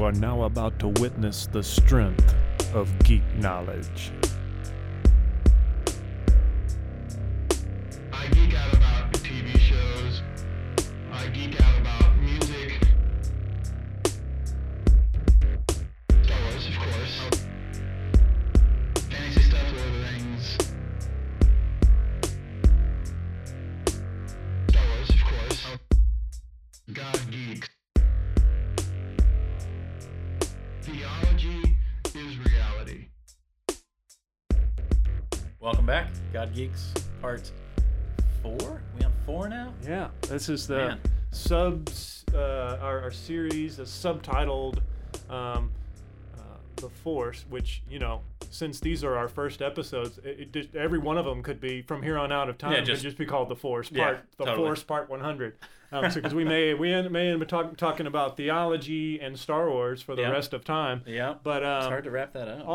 are now about to witness the strength of geek knowledge. I geek out about TV shows. I geek out about music. Star Wars, of course. Fantasy stuff, Lord of the Rings. Star Wars, of course. God geeks. Theology is reality. Welcome back, God Geeks, part 4? We on 4 now? Yeah, this is the Man. our series is subtitled The Force, which, you know, since these are our first episodes, every one of them could be, from here on out of time, could just be called The Force, Force Part 100. Because we may end up talking about theology and Star Wars for the rest of time. Yeah, but it's hard to wrap that up.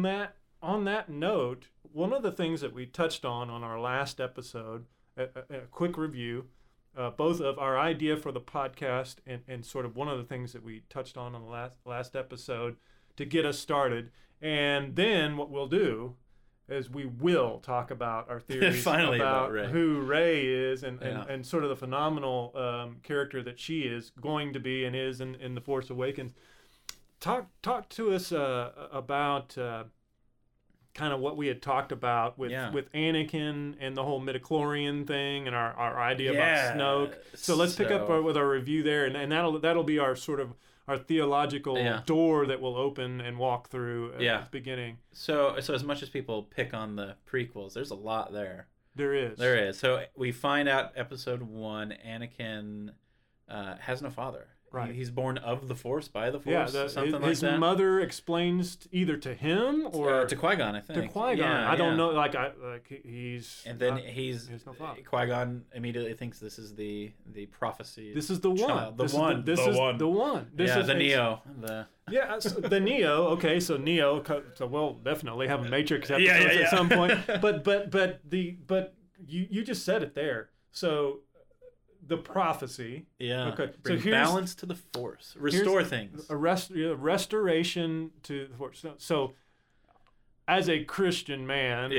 On that note, one of the things that we touched on our last episode, a quick review, both of our idea for the podcast and sort of one of the things that we touched on the last episode to get us started. And then what we'll do is we will talk about our theories about Rey. who Rey is and sort of the phenomenal character that she is going to be and is in The Force Awakens. Talk to us about kind of what we had talked about with Anakin and the whole midichlorian thing and our idea about Snoke. So let's pick up with our review there, and that'll be our sort of our theological door that we'll open and walk through at the beginning. So as much as people pick on the prequels, there's a lot there. There is. So we find out episode 1, Anakin has no father. Right. He's born of the Force, by the Force, something like that. His mother explains either to him or to Qui-Gon, I think. To Qui-Gon. Yeah, I don't know. He's. And then he's no father. Qui-Gon immediately thinks this is the prophecy. This is the one. This is the one. This is the Neo. The Neo. Okay, so Neo. So we'll definitely have a Matrix episode at some point. But you just said it there. So. The prophecy. Yeah. Okay. Bring balance to the Force. Restore things. A restoration to the Force. So, as a Christian man,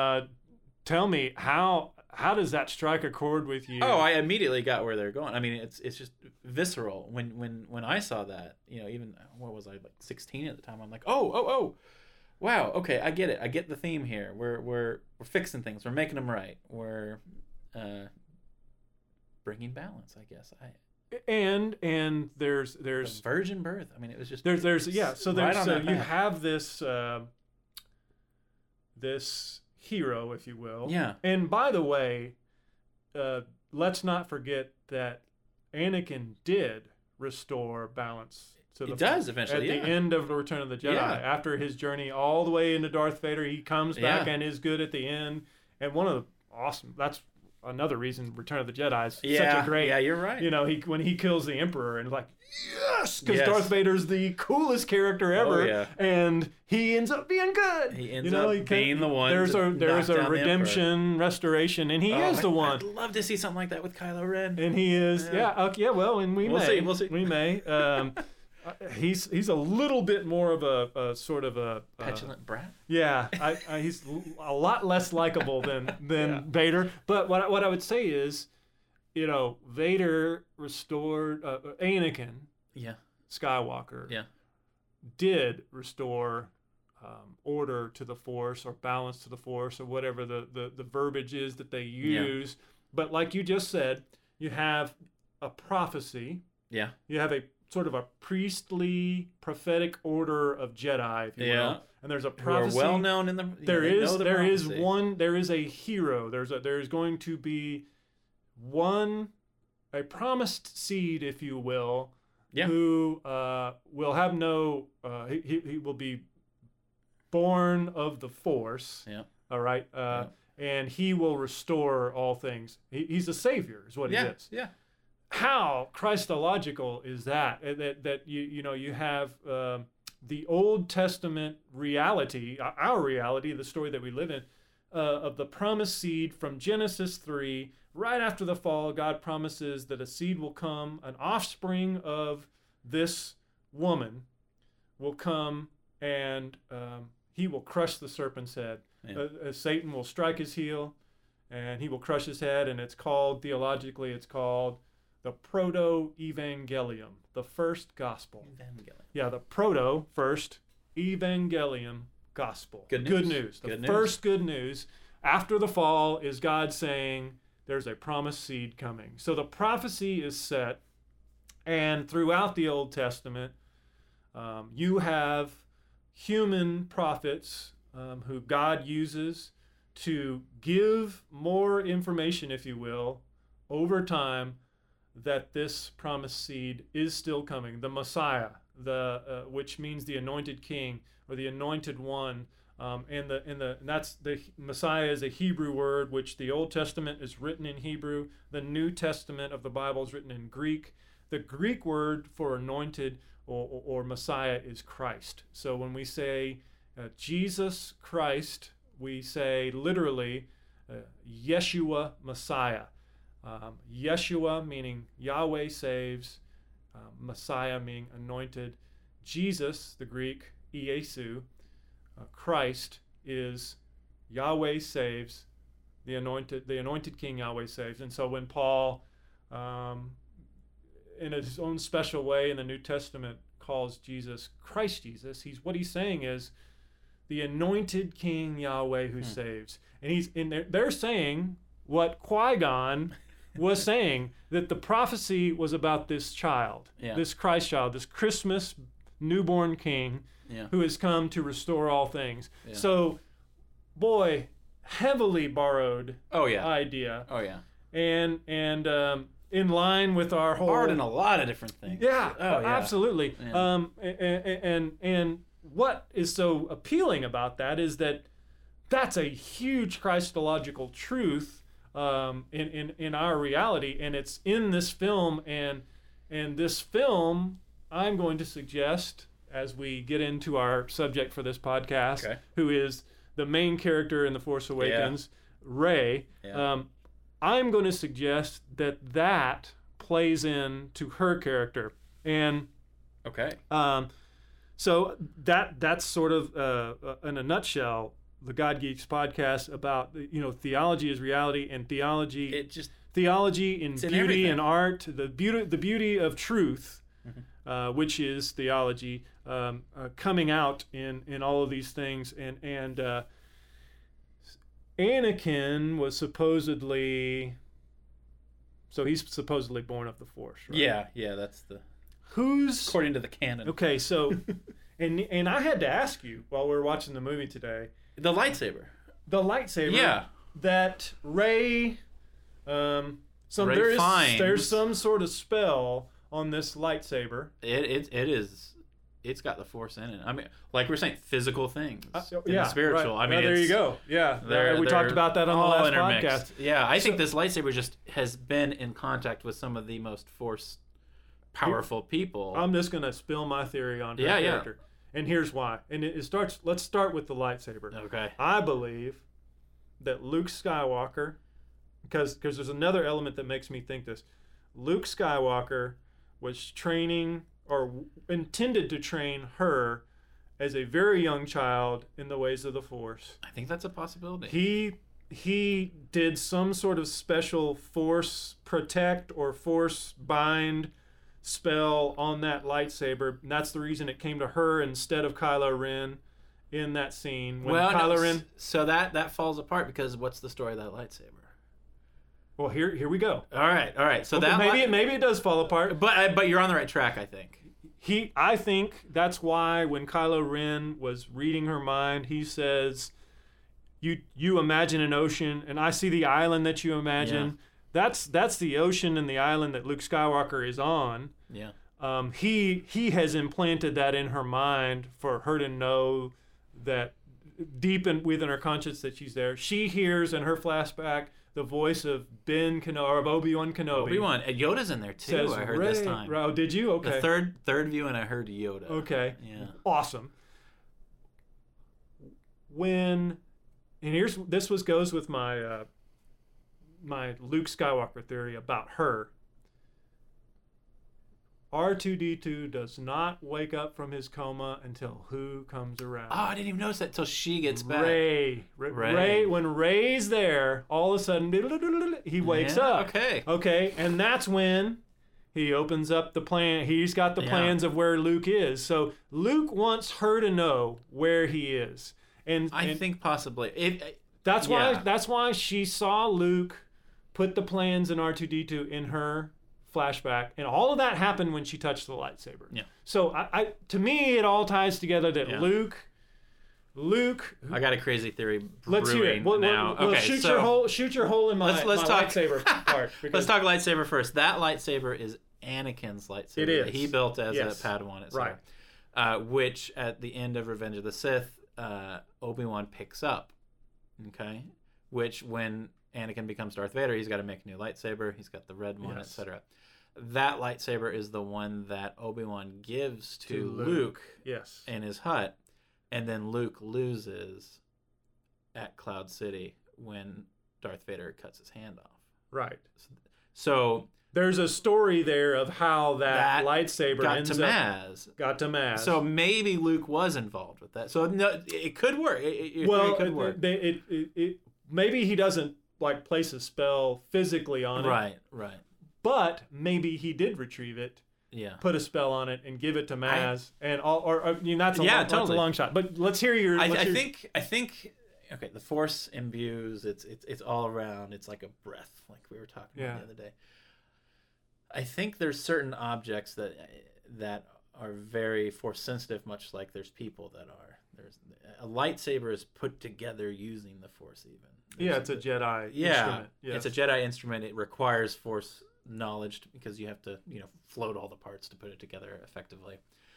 tell me how does that strike a chord with you? Oh, I immediately got where they're going. I mean, it's just visceral. When I saw that, you know, even what was I, like 16 at the time? I'm like, oh, wow. Okay, I get it. I get the theme here. We're fixing things. We're making them right. We're bringing balance, I guess. And there's the virgin birth. I mean, it was just you have this this hero, if you will. Yeah. And by the way, let's not forget that Anakin did restore balance to the Force eventually at the end of the Return of the Jedi. Yeah. After his journey all the way into Darth Vader, he comes back and is good at the end. And one of the that's another reason Return of the Jedi is such a great. Yeah, you're right. You know, when he kills the Emperor and like, because Darth Vader's the coolest character ever, and he ends up being good. He ends up being the one. There's a redemption, restoration, and he is the one. I'd love to see something like that with Kylo Ren. And he is, well, and we'll see. We may. He's a little bit more of a sort of a petulant brat. Yeah, he's a lot less likable than Vader. But what I would say is, you know, Vader restored Anakin. Yeah. Skywalker. Yeah. Did restore order to the Force or balance to the Force or whatever the verbiage is that they use. Yeah. But like you just said, you have a prophecy. Yeah. You have a sort of a priestly prophetic order of Jedi, if you will. And there's a prophecy. Who are well known in the. There is a hero. There's going to be a promised seed, if you will, who will have no. He will be born of the Force. Yeah. All right. And he will restore all things. He's a savior, is what he is. Yeah. How Christological is that? That you have the Old Testament reality, our reality, the story that we live in, of the promised seed from Genesis 3. Right after the fall, God promises that a seed will come, an offspring of this woman, will come and he will crush the serpent's head. Satan will strike his heel, and he will crush his head, and theologically, it's called the proto-evangelium, the first gospel. Evangelium. Yeah, the first evangelium gospel. Good news. The first good news after the fall is God saying there's a promised seed coming. So the prophecy is set, and throughout the Old Testament, you have human prophets who God uses to give more information, if you will, over time that this promised seed is still coming. The Messiah, which means the anointed king or the anointed one, and that's the Messiah is a Hebrew word, which the Old Testament is written in Hebrew. The New Testament of the Bible is written in Greek. The Greek word for anointed or Messiah is Christ. So when we say Jesus Christ, we say literally Yeshua Messiah. Yeshua meaning Yahweh saves, Messiah meaning anointed. Jesus, the Greek, Iesu, Christ is Yahweh saves, the anointed King Yahweh saves. And so when Paul, in his own special way in the New Testament, calls Jesus Christ Jesus, what he's saying is the anointed King Yahweh who saves. And they're saying what Qui-Gon was saying, that the prophecy was about this child, this Christ child, this Christmas newborn king who has come to restore all things. So, boy, heavily borrowed idea. Oh, yeah. And in line with our whole... Borrowed in a lot of different things. Yeah, absolutely. Yeah. And what is so appealing about that is that that's a huge Christological truth in our reality, and it's in this film, and this film, I'm going to suggest, as we get into our subject for this podcast, who is the main character in The Force Awakens, Rey, I'm going to suggest that plays into her character, and so that's sort of in a nutshell the God Geeks podcast about, theology is reality, and theology in beauty and art, the beauty of truth, which is theology, coming out in all of these things, and Anakin was supposedly, so he's supposedly born of the Force, right? Yeah, that's who's according to the canon. Okay, so and I had to ask you while we were watching the movie today. The lightsaber. Yeah. That Rey, there's some sort of spell on this lightsaber. It's got the Force in it. I mean, like we're saying, physical things. Spiritual. Right. I mean, there you go. Yeah. We talked about that on the last podcast. Yeah, I think this lightsaber just has been in contact with some of the most Force powerful people. I'm just gonna spill my theory on her character. And here's why. And let's start with the lightsaber. Okay. I believe that Luke Skywalker, because there's another element that makes me think this. Luke Skywalker was training or intended to train her as a very young child in the ways of the Force. I think that's a possibility. He did some sort of special Force protect or Force bind spell on that lightsaber, and that's the reason it came to her instead of Kylo Ren in that scene. Ren. So that falls apart, because what's the story of that lightsaber? Well, here we go. All right. So maybe it does fall apart, but you're on the right track, I think. I think that's why when Kylo Ren was reading her mind, he says, "You imagine an ocean, and I see the island that you imagine." Yeah. That's the ocean and the island that Luke Skywalker is on. Yeah. He has implanted that in her mind for her to know that deep within her conscience that she's there. She hears in her flashback the voice of Ben Kenobi, or of Obi-Wan Kenobi. Obi-Wan. Yoda's in there too. Says, I heard this time. Oh, did you? Okay. The third view, and I heard Yoda. Okay. Yeah. Awesome. Goes with my my Luke Skywalker theory about her. R2-D2 does not wake up from his coma until who comes around? Oh, I didn't even notice that till she gets back. Ray. When Ray's there, all of a sudden, he wakes up. Okay, and that's when he opens up the plan. He's got the plans of where Luke is. So Luke wants her to know where he is. And I think possibly. That's why she saw Luke put the plans in R2-D2 in her flashback, and all of that happened when she touched the lightsaber. Yeah. So I to me, it all ties together that Luke. I got a crazy theory. Let's hear it. Now. Okay, shoot your hole in my lightsaber part. Let's talk lightsaber first. That lightsaber is Anakin's lightsaber. It is. That he built as a Padawan, right? Which at the end of Revenge of the Sith, Obi-Wan picks up. Okay, which when Anakin becomes Darth Vader, he's got to make a new lightsaber. He's got the red one, etc. That lightsaber is the one that Obi-Wan gives to Luke in his hut, and then Luke loses at Cloud City when Darth Vader cuts his hand off. Right. So there's a story there of how that lightsaber got to Maz. So So maybe Luke was involved with that. So no, it could work. It could work. Maybe he doesn't like place a spell physically on it. Right. But maybe he did retrieve it. Yeah. Put a spell on it and give it to Maz, that's a long shot. But let's hear your. I think. Okay, the Force imbues. It's all around. It's like a breath, like we were talking about the other day. I think there's certain objects that are very Force sensitive, much like there's people that are. There's a lightsaber is put together using the Force even. It's a Jedi instrument. It's a Jedi instrument. It requires Force knowledge because you have to float all the parts to put it together effectively.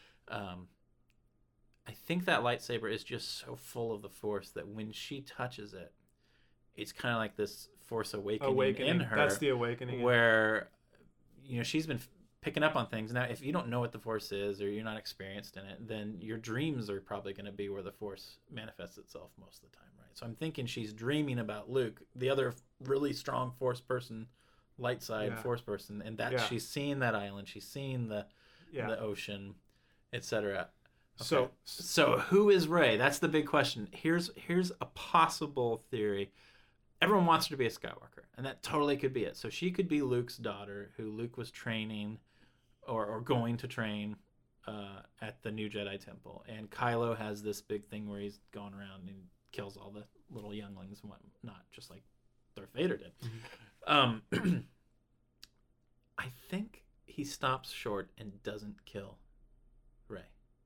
I think that lightsaber is just so full of the Force that when she touches it, it's kind of like this Force awakening in her. That's the awakening. Where she's been picking up on things. Now, if you don't know what the Force is or you're not experienced in it, then your dreams are probably going to be where the Force manifests itself most of the time, right? So I'm thinking she's dreaming about Luke, the other really strong Force person, light side Force person, and that she's seeing that island, she's seeing the ocean, etc. Okay. So who is Rey? That's the big question. Here's a possible theory. Everyone wants her to be a Skywalker, and that totally could be it. So she could be Luke's daughter, who Luke was training or going to train at the New Jedi Temple. And Kylo has this big thing where he's going around and kills all the little younglings and whatnot, just like Darth Vader did. Mm-hmm. I think he stops short and doesn't kill Rey.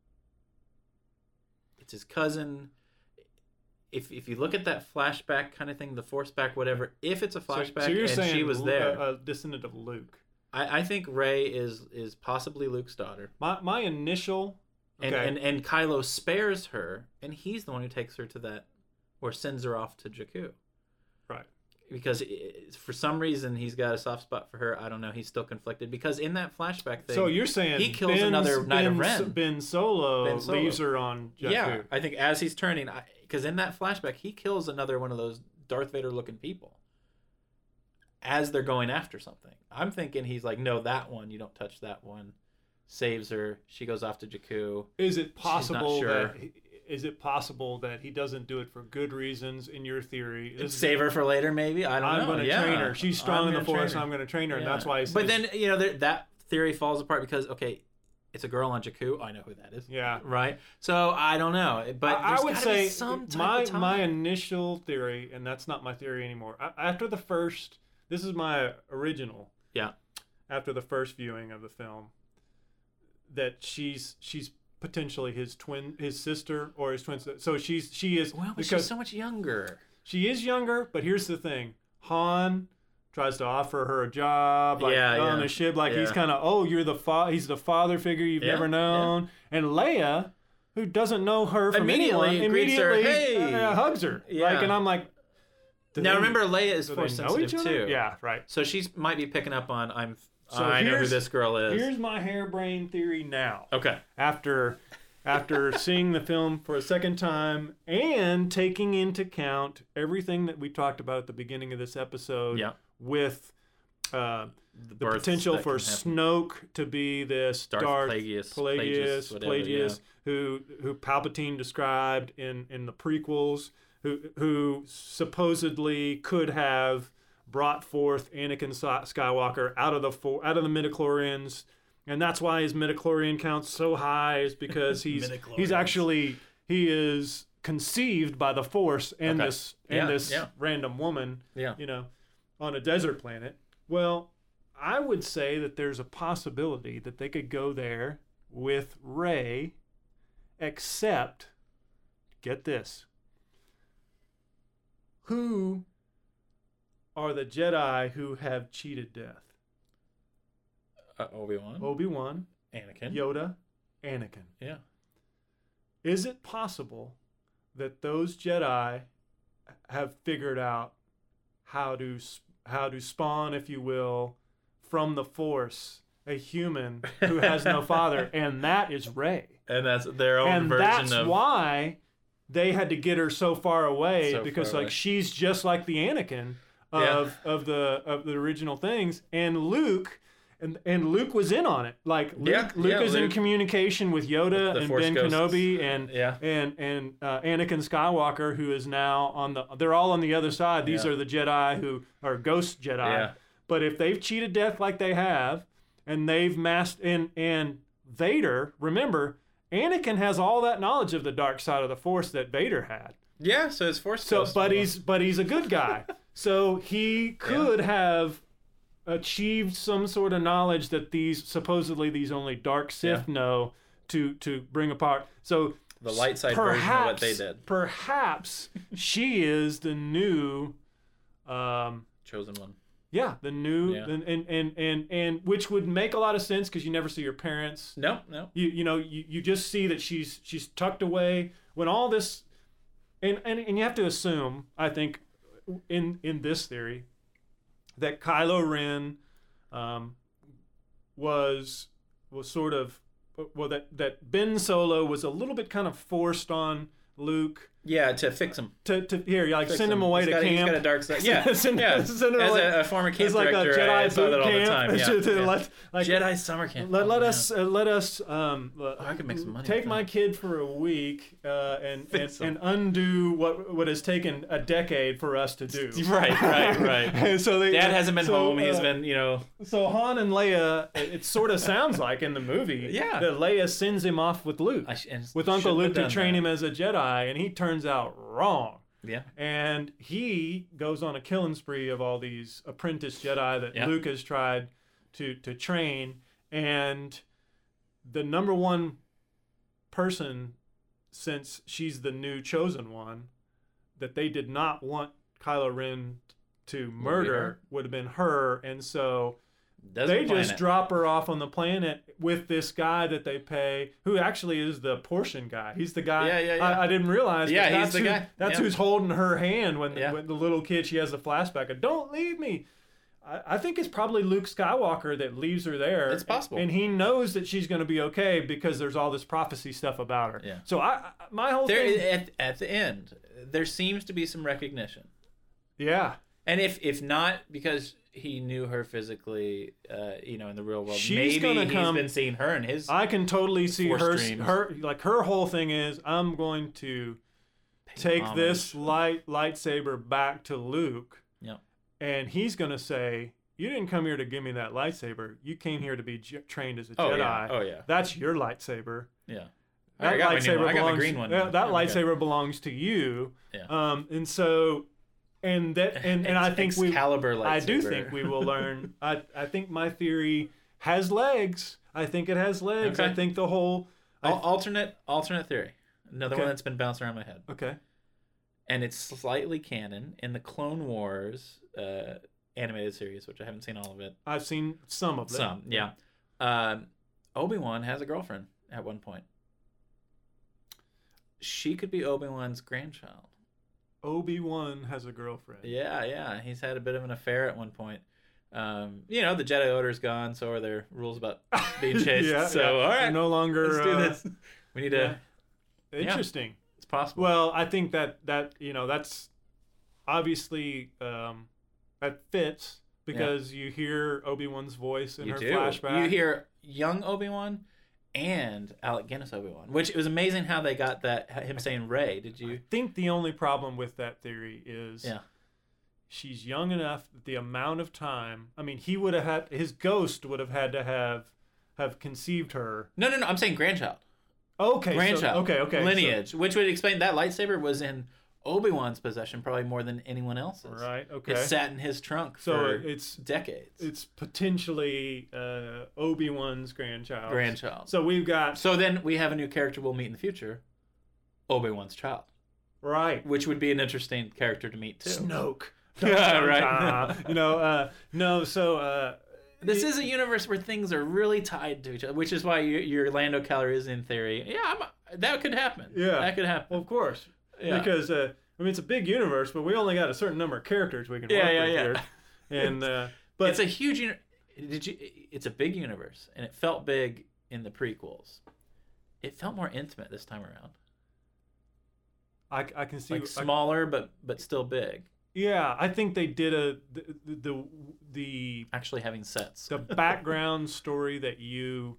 It's his cousin. If you look at that flashback kind of thing, the Force back, whatever, if it's a flashback so you're and saying she was there, a descendant of Luke. I think Rey is possibly Luke's daughter. My initial and Kylo spares her, and he's the one who takes her to that, or sends her off to Jakku. Right. Because for some reason he's got a soft spot for her. I don't know. He's still conflicted because in that flashback thing, so you're saying he kills another Knight of Ren. Ben Solo leaves her on Jakku. Yeah, I think as he's turning, because in that flashback he kills another one of those Darth Vader looking people as they're going after something. I'm thinking he's like, no, that one, you don't touch that one. Saves her. She goes off to Jakku. Is it possible that he doesn't do it for good reasons in your theory? Save her for later, maybe? I don't know. I'm going to train her. She's strong in the Force, and I'm going to train her, and that's why he says... But then, that theory falls apart because, okay, it's a girl on Jakku. I know who that is. Yeah. Right? So, I don't know. But I would say some type of time. My initial theory, and that's not my theory anymore, after the first... This is my original. Yeah. After the first viewing of the film, that she's potentially his sister or his twin sister. So she is. Well, but she's so much younger. She is younger, but here's the thing: Han tries to offer her a job, on the ship, he's kind of, you're he's the father figure you've never known, and Leia, who doesn't know her from anyone, immediately hugs her, and I'm like. Now remember, Leia is Force sensitive too. Yeah, right. So she might be picking up on I know who this girl is. Here's my harebrained theory now. Okay. After seeing the film for a second time and taking into account everything that we talked about at the beginning of this episode with the births potential that for can happen. Snoke to be this Darth Darth Plagueis, whatever, Plagueis, who Palpatine described in the prequels, who supposedly could have brought forth Anakin Skywalker out of the midichlorians, and that's why his midichlorian count's so high, is because he is conceived by the Force and this random woman, on a desert planet. Well, I would say that there's a possibility that they could go there with Rey, except, get this, who are the Jedi who have cheated death? Obi-Wan. Obi-Wan, Anakin. Yoda, Anakin. Yeah. Is it possible that those Jedi have figured out how to spawn, if you will, from the Force, a human who has no father, and that is Rey. And that's their own version of... And that's why they had to get her so far away, because she's just like the Anakin of the original things, and Luke... And Luke was in on it. Like Luke is in communication with Yoda and Ben Kenobi and Anakin Skywalker, who is now they're all on the other side. These are the Jedi who are ghost Jedi. Yeah. But if they've cheated death like they have, and they've masked and Vader, remember, Anakin has all that knowledge of the dark side of the Force that Vader had. Yeah, so his Force ghost. But he's a good guy. So he could have achieved some sort of knowledge that supposedly these only dark Sith know to bring apart. So the light side version of what they did. Perhaps she is the new chosen one. Yeah, the new and which would make a lot of sense because you never see her parents. No. You just see that she's tucked away when all this and you have to assume, I think, in this theory, that Kylo Ren was sort of that Ben Solo was a little bit kind of forced on Luke. Yeah, to fix him. To send him away to camp. He's got a dark side. Yeah, send him As away. a former camp like director, a Jedi I saw that all the camp. time. Jedi summer camp. Let us. I could make some money. Take my kid for a week and undo what has taken a decade for us to do. Right. So Dad hasn't been home. He's been, So Han and Leia, it sort of sounds like in the movie, that Leia sends him off with Luke, with Uncle Luke to train him as a Jedi, and he turns out wrong. Yeah. And he goes on a killing spree of all these apprentice Jedi that Luke has tried to train, and the number one person, since she's the new chosen one, that they did not want Kylo Ren to murder would have been her, and so they just drop her off on the planet with this guy that they pay, who actually is the portion guy. He's the guy. Yeah. I didn't realize. Yeah, he's the guy. That's who's holding her hand when the little kid. She has the flashback of "Don't leave me." I think it's probably Luke Skywalker that leaves her there. It's possible, and he knows that she's going to be okay because there's all this prophecy stuff about her. Yeah. So my whole thing at the end, there seems to be some recognition. Yeah. And if not because he knew her physically, in the real world, he's been seeing her in his. I can totally see dreams. her whole thing is, I'm going to take this lightsaber back to Luke. Yeah. And he's going to say, "You didn't come here to give me that lightsaber. You came here to be trained as a Jedi. Yeah. Oh yeah. That's your lightsaber. Yeah. That lightsaber I got my green one. That lightsaber belongs to you. Yeah. And so. And I think I do think we will learn. I think my theory has legs. I think it has legs. Okay. I think the whole alternate theory. Another one that's been bouncing around my head. Okay. And it's slightly canon in the Clone Wars animated series, which I haven't seen all of it. I've seen some of them. Yeah. Obi-Wan has a girlfriend at one point. She could be Obi-Wan's grandchild. Obi-Wan has a girlfriend. Yeah. He's had a bit of an affair at one point. The Jedi Order's gone, so are there rules about being chased. All right. No longer. Let's do this. We need to. Interesting. It's possible. Well, I think that that's obviously that fits because you hear Obi-Wan's voice in You her do. flashback. You hear young Obi-Wan and Alec Guinness Obi-Wan, which it was amazing how they got that, him saying Rey. Did you? I think the only problem with that theory is she's young enough that the amount of time, I mean, he would have had, his ghost would have had to have conceived her. No. I'm saying grandchild. Okay. Grandchild. Okay. Lineage, which would explain that lightsaber was in Obi-Wan's possession probably more than anyone else's. Right. Okay. It sat in his trunk So for it's decades. It's potentially Obi-Wan's grandchild. So we've got. So then we have a new character we'll meet in the future, Obi-Wan's child. Right. Which would be an interesting character to meet too. Snoke. Yeah, right. No. So. This is a universe where things are really tied to each other, which is why your Lando Calrissian theory. Yeah, that could happen. Yeah, that could happen. Well, of course. Yeah. Because I mean, it's a big universe, but we only got a certain number of characters we can work with here. And but it's a huge. It's a big universe, and it felt big in the prequels. It felt more intimate this time around. I can see like smaller, but still big. Yeah, I think they did the actually having sets. The background story that you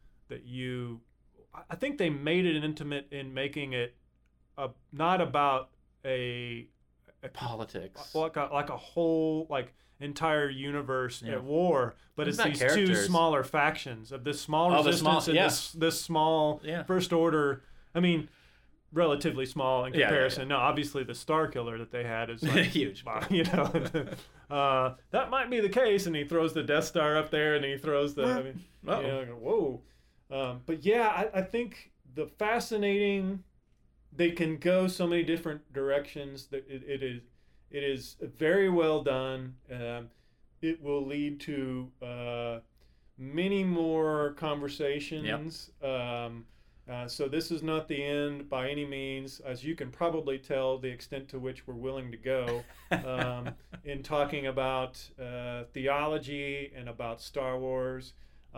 I think they made it intimate in making it not about a politics, like a whole entire universe at war, but it's these two smaller factions of this small resistance and this small First Order. I mean, relatively small in comparison. No, obviously the Star Killer that they had is huge. That might be the case, and he throws the Death Star up there, and he throws the. Whoa. But yeah, I think the fascinating. They can go so many different directions. That it is very well done. It will lead to many more conversations. Yep. So this is not the end by any means, as you can probably tell the extent to which we're willing to go in talking about theology and about Star Wars.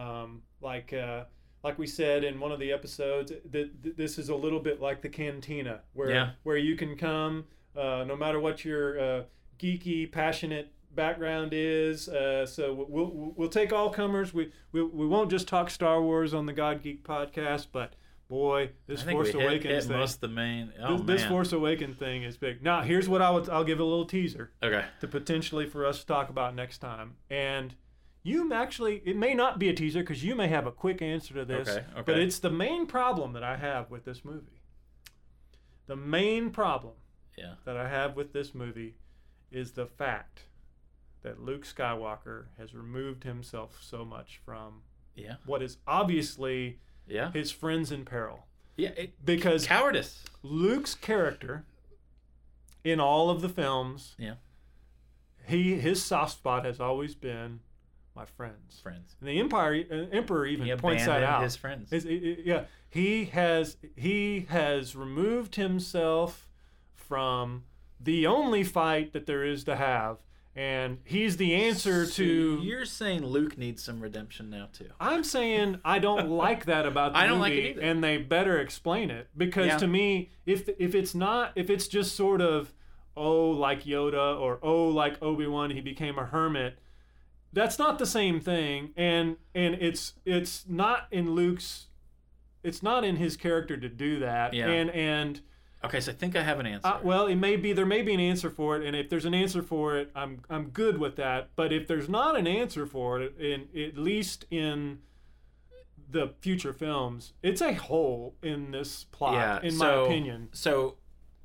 Like we said in one of the episodes, this is a little bit like the cantina, where you can come, no matter what your geeky, passionate background is. So we'll take all comers. We won't just talk Star Wars on the God Geek podcast, but boy, this Force Awakens thing. Most the main. This Force Awakens thing is big. Now, here's what I'll give a little teaser. Okay. To potentially for us to talk about next time. And it may not be a teaser because you may have a quick answer to this. Okay. But it's the main problem that I have with this movie. The main problem that I have with this movie is the fact that Luke Skywalker has removed himself so much from what is obviously his friends in peril. Yeah, because cowardice. Luke's character in all of the films, his soft spot has always been my friends. And the Emperor even points that out. His friends. He has removed himself from the only fight that there is to have. And he's the answer to... You're saying Luke needs some redemption now, too. I'm saying I don't like that about the movie. I don't like it either. And they better explain it. Because to me, if it's just sort of, like Yoda, or like Obi-Wan, he became a hermit, that's not the same thing. And it's not in Luke's... It's not in his character to do that. Yeah. And okay, so I think I have an answer. Well, there may be an answer for it, and if there's an answer for it, I'm good with that. But if there's not an answer for it, at least in the future films, it's a hole in this plot, in my opinion. So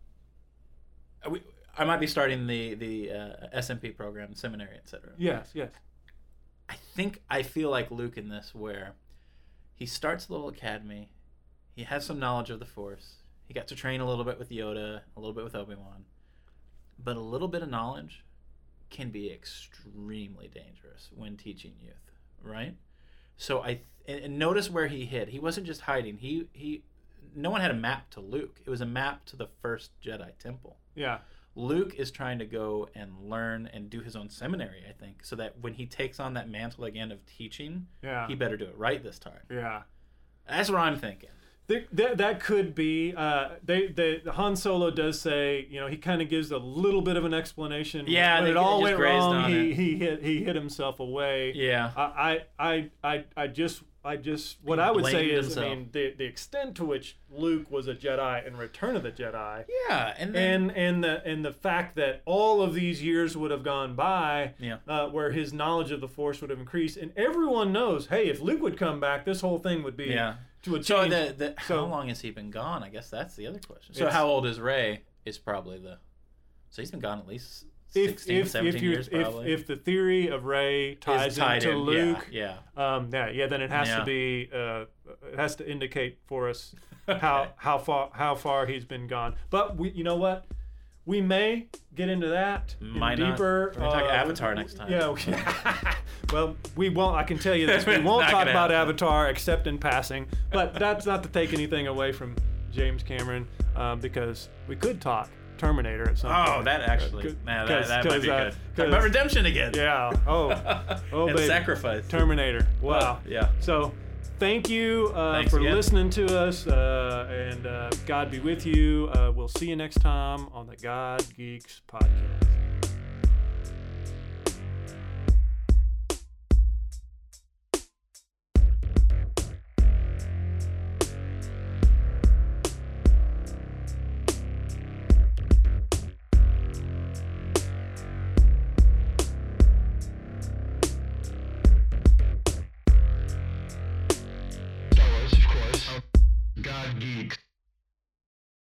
I might be starting the SMP program, seminary, etc. Yes. I feel like Luke in this, where he starts a little academy, he has some knowledge of the Force. He got to train a little bit with Yoda, a little bit with Obi-Wan. But a little bit of knowledge can be extremely dangerous when teaching youth, right? So and notice where he hid. He wasn't just hiding. No one had a map to Luke. It was a map to the first Jedi temple. Yeah. Luke is trying to go and learn and do his own seminary, I think, so that when he takes on that mantle again of teaching, he better do it right this time. Yeah. That's what I'm thinking. That could be. Han Solo does say, he kind of gives a little bit of an explanation. Yeah, when it all just went grazed wrong, on it. he hit himself away. Yeah. What I would say blamed is, himself. I mean, the extent to which Luke was a Jedi in Return of the Jedi. Yeah, and then, And the fact that all of these years would have gone by, Yeah. where his knowledge of the Force would have increased, and everyone knows, hey, if Luke would come back, this whole thing would be to a so change. how long has he been gone? I guess that's the other question. So It's- how old is Rey? Is probably so he's been gone at least 16, 17 years probably. If the theory of Rey ties tied into in, Luke, yeah. then it has to be it has to indicate for us how far he's been gone. But you know what? We may get into that Might deeper. not. We're gonna talk Avatar next time. Yeah. Well, we won't. I can tell you this: we won't Not talk gonna about happen. Avatar except in passing. But that's not to take anything away from James Cameron, because we could talk Terminator at some point. Oh, that actually, man, that might be good. Talk about redemption again. Yeah. Oh, and baby. sacrifice. Terminator. Wow. Yeah. So, thank you Thanks for again. listening to us, and God be with you. We'll see you next time on the God Geeks podcast.